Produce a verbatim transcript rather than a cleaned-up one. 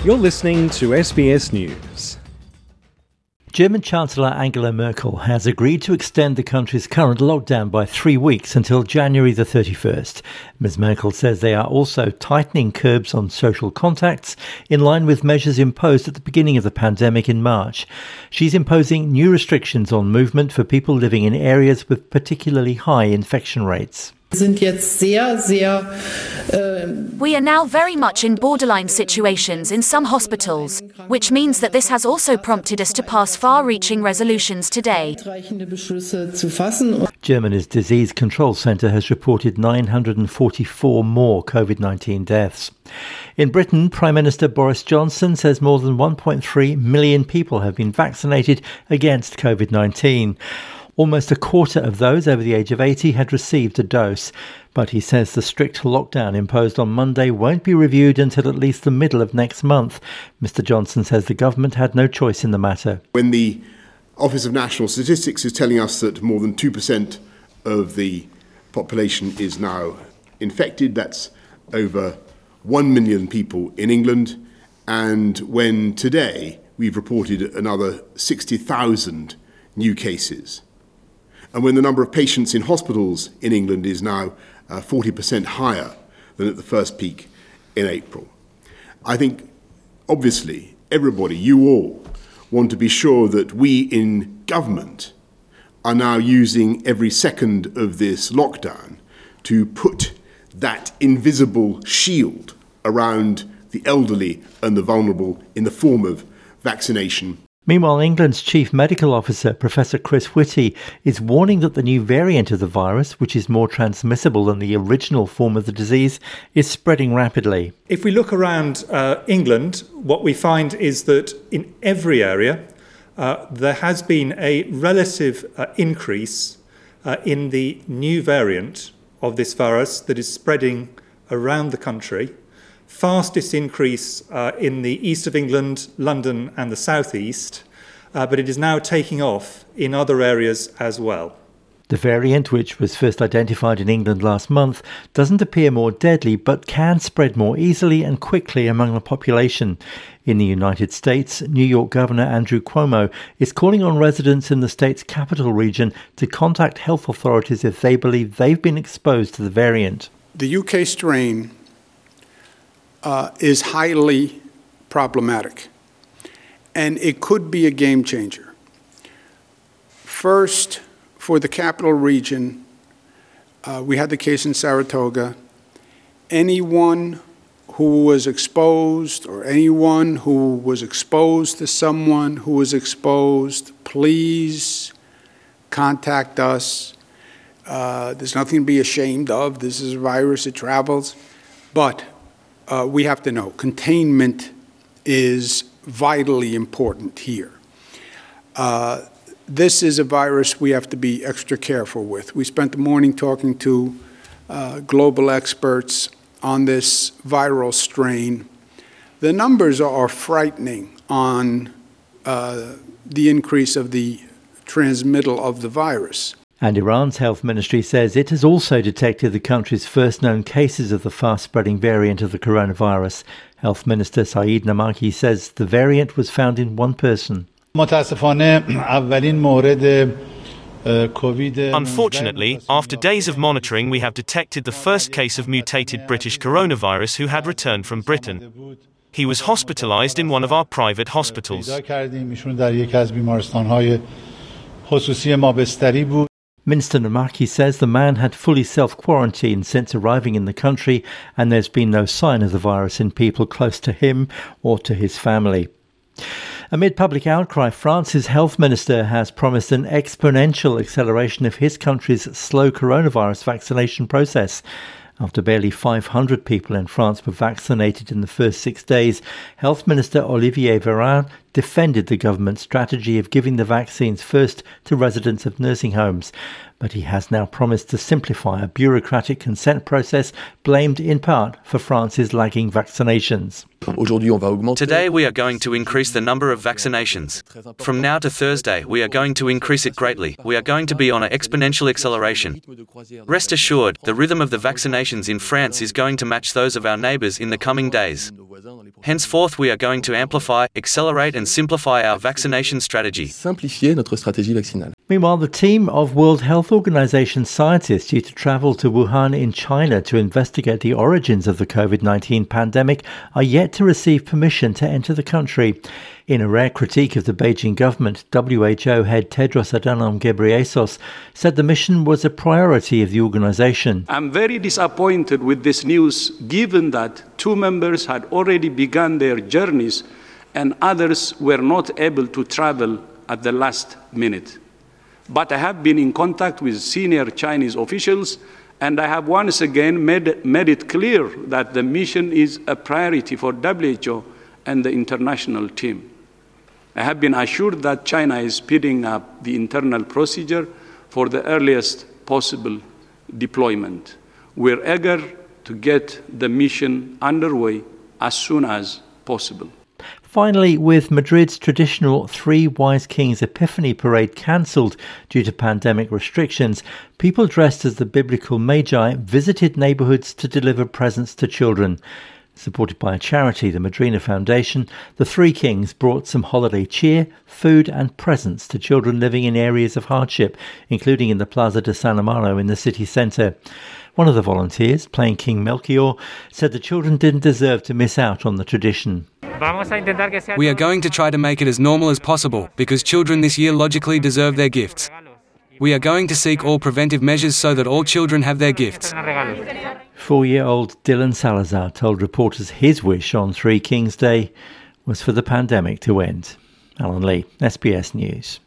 You're listening to S B S News. German Chancellor Angela Merkel has agreed to extend the country's current lockdown by three weeks until January the thirty-first. Ms Merkel says they are also tightening curbs on social contacts in line with measures imposed at the beginning of the pandemic in March. She's imposing new restrictions on movement for people living in areas with particularly high infection rates. We are now very much in borderline situations in some hospitals, which means that this has also prompted us to pass far-reaching resolutions today. Germany's Disease Control Centre has reported nine hundred forty-four more COVID nineteen deaths. In Britain, Prime Minister Boris Johnson says more than one point three million people have been vaccinated against COVID nineteen. Almost a quarter of those over the age of eighty had received a dose. But he says the strict lockdown imposed on Monday won't be reviewed until at least the middle of next month. Mister Johnson says the government had no choice in the matter. When the Office of National Statistics is telling us that more than two percent of the population is now infected, that's over one million people in England. And when today we've reported another sixty thousand new cases. And when the number of patients in hospitals in England is now uh, forty percent higher than at the first peak in April. I think, obviously, everybody, you all, want to be sure that we in government are now using every second of this lockdown to put that invisible shield around the elderly and the vulnerable in the form of vaccination. Meanwhile, England's Chief Medical Officer, Professor Chris Whitty, is warning that the new variant of the virus, which is more transmissible than the original form of the disease, is spreading rapidly. If we look around uh, England, what we find is that in every area uh, there has been a relative uh, increase uh, in the new variant of this virus that is spreading around the country. Fastest increase uh, in the east of England, London and the southeast, uh, but it is now taking off in other areas as well. The variant, which was first identified in England last month, doesn't appear more deadly but can spread more easily and quickly among the population. In the United States, New York Governor Andrew Cuomo is calling on residents in the state's capital region to contact health authorities if they believe they've been exposed to the variant. The U K strain Uh, is highly problematic, and it could be a game changer. First, for the capital region, uh, we had the case in Saratoga. Anyone who was exposed or anyone who was exposed to someone who was exposed, please contact us. Uh, there's nothing to be ashamed of. This is a virus, it travels. But Uh, we have to know containment is vitally important here. Uh, this is a virus we have to be extra careful with. We spent the morning talking to uh, global experts on this viral strain. The numbers are frightening on uh, the increase of the transmittal of the virus. And Iran's health ministry says it has also detected the country's first known cases of the fast-spreading variant of the coronavirus. Health Minister Saeed Namaki says the variant was found in one person. Unfortunately, after days of monitoring, we have detected the first case of mutated British coronavirus who had returned from Britain. He was hospitalized in one of our private hospitals. Minister Namaki says the man had fully self-quarantined since arriving in the country, and there's been no sign of the virus in people close to him or to his family. Amid public outcry, France's health minister has promised an exponential acceleration of his country's slow coronavirus vaccination process. After barely five hundred people in France were vaccinated in the first six days, Health Minister Olivier Véran defended the government's strategy of giving the vaccines first to residents of nursing homes. But he has now promised to simplify a bureaucratic consent process blamed in part for France's lagging vaccinations. Today we are going to increase the number of vaccinations. From now to Thursday we are going to increase it greatly. We are going to be on an exponential acceleration. Rest assured, the rhythm of the vaccinations in France is going to match those of our neighbours in the coming days. Henceforth we are going to amplify, accelerate and simplify our vaccination strategy. Meanwhile, the team of World Health Organization scientists due to travel to Wuhan in China to investigate the origins of the COVID nineteen pandemic are yet to receive permission to enter the country. In a rare critique of the Beijing government, W H O head Tedros Adhanom Ghebreyesus said the mission was a priority of the organization. I'm very disappointed with this news, given that two members had already begun their journeys and others were not able to travel at the last minute. But I have been in contact with senior Chinese officials, and I have once again made, made it clear that the mission is a priority for W H O and the international team. I have been assured that China is speeding up the internal procedure for the earliest possible deployment. We're eager to get the mission underway as soon as possible. Finally, with Madrid's traditional Three Wise Kings Epiphany parade cancelled due to pandemic restrictions, people dressed as the biblical Magi visited neighbourhoods to deliver presents to children. Supported by a charity, the Madrina Foundation, the Three Kings brought some holiday cheer, food and presents to children living in areas of hardship, including in the Plaza de San Amaro in the city centre. One of the volunteers, playing King Melchior, said the children didn't deserve to miss out on the tradition. We are going to try to make it as normal as possible, because children this year logically deserve their gifts. We are going to seek all preventive measures so that all children have their gifts. Four-year-old Dylan Salazar told reporters his wish on Three Kings Day was for the pandemic to end. Alan Lee, S B S News.